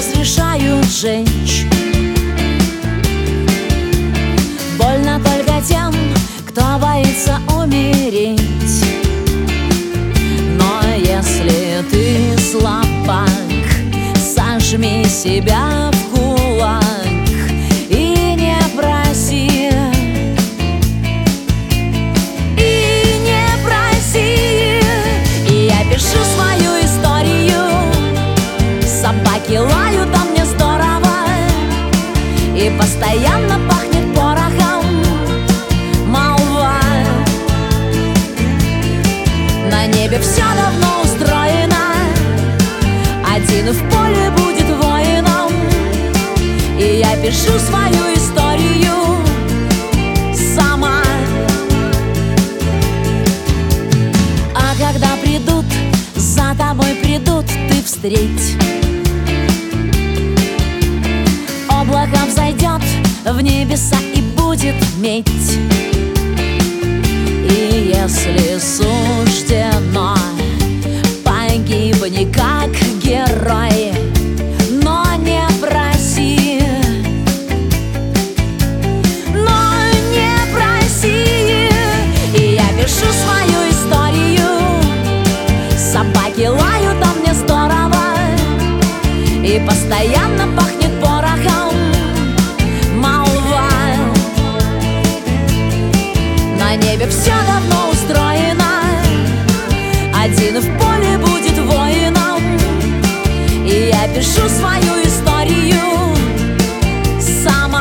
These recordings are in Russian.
разрешают жечь. Больно только тем, кто боится умереть. Но если ты слабак, сожми себя в кулак и не проси. И не проси. И я пишу свою историю. Собаки лают, а мне здорово. И постоянно пахнет порохом молва. На небе все давно устроено. Один в поле будет воином. И я пишу свою историю сама. А когда придут, за тобой придут, ты встреть. Облако взойдет в небеса и будет медь. И если суждено, погибни как герой, но не проси. Но не проси. И я пишу свою историю. Собаки лают, а мне здорово. И постоянно пахнет порохом молва. На небе все давно устроено. Один в поле будет воином. И я пишу свою историю сама.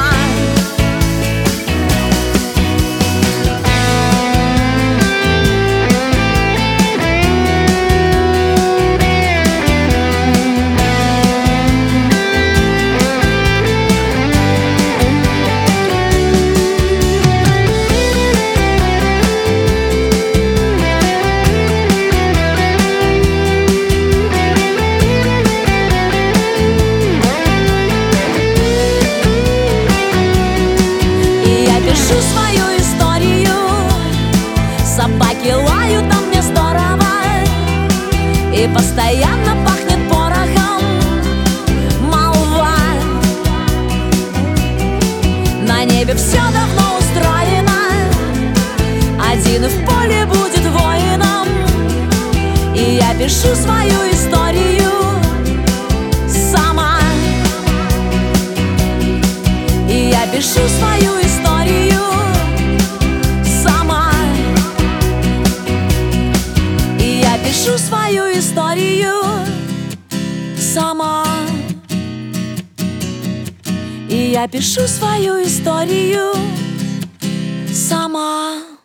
Пишу свою историю. Собаки лают, а мне здорово. И постоянно пахнет порохом молва. На небе все давно устроено. Один в поле будет воином. И я пишу свою историю сама. И я пишу свою историю сама. И я пишу свою историю сама. И я пишу свою историю сама.